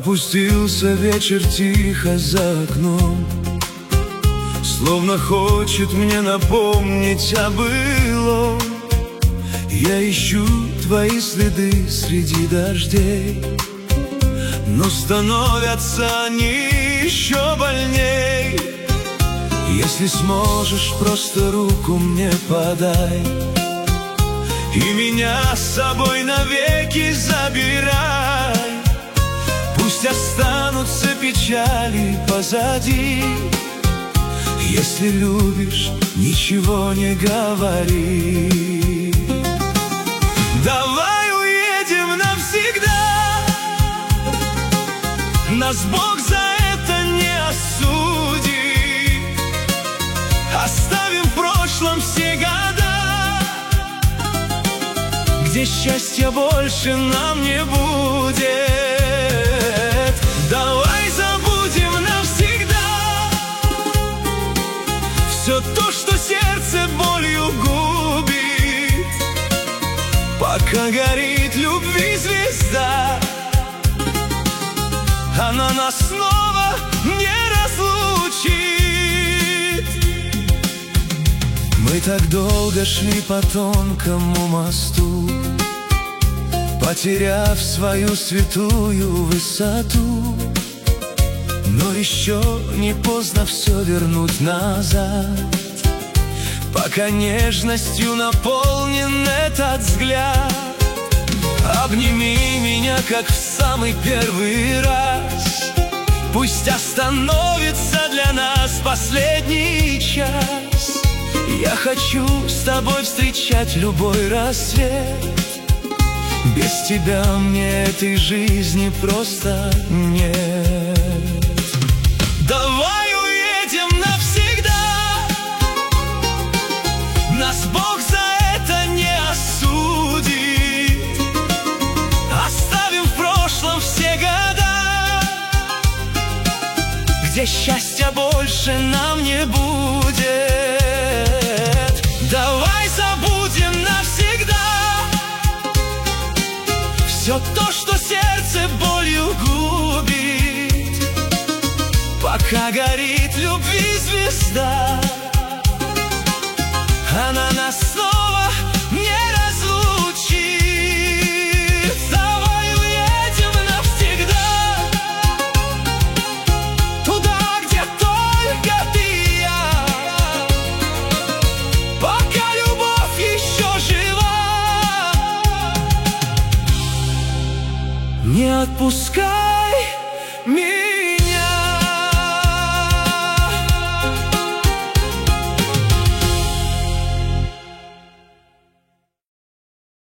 Опустился вечер тихо за окном, словно хочет мне напомнить о былом. Я ищу твои следы среди дождей, но становятся они еще больней. Если сможешь, просто руку мне подай и меня с собой навеки забирай. Пусть останутся печали позади. Если любишь, ничего не говори. Давай уедем навсегда, нас Бог за это не осудит. Оставим в прошлом все года, где счастья больше нам не будет. Давай забудем навсегда все то, что сердце болью губит. Пока горит любви звезда, она нас снова не разлучит. Мы так долго шли по тонкому мосту, потеряв свою святую высоту. Но еще не поздно все вернуть назад, пока нежностью наполнен этот взгляд. Обними меня, как в самый первый раз. Пусть остановится для нас последний час. Я хочу с тобой встречать любой рассвет. Без тебя мне этой жизни просто нет. Давай уедем навсегда, нас Бог за это не осудит. Оставим в прошлом все года, где счастья больше нам не будет. Давай забудем навсегда все то, что сердце болью губит. Пока горит любви звезда, она нас снова не разлучит. Давай уедем навсегда, туда, где только ты и я. Пока любовь еще жива, не отпускай меня.